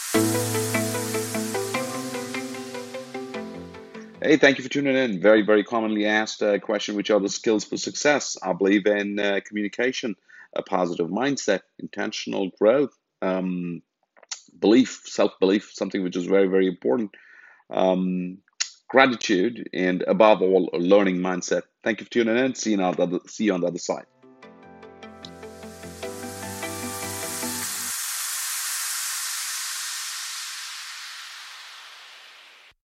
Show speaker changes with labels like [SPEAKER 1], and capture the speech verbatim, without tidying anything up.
[SPEAKER 1] Hey, thank you for tuning in. Very, very commonly asked uh, question, which are the skills for success? I believe in uh, communication, a positive mindset, intentional growth, um, belief, self-belief, something which is very, very important, um, gratitude, and above all, a learning mindset. Thank you for tuning in. See you on the other, see you on the other side.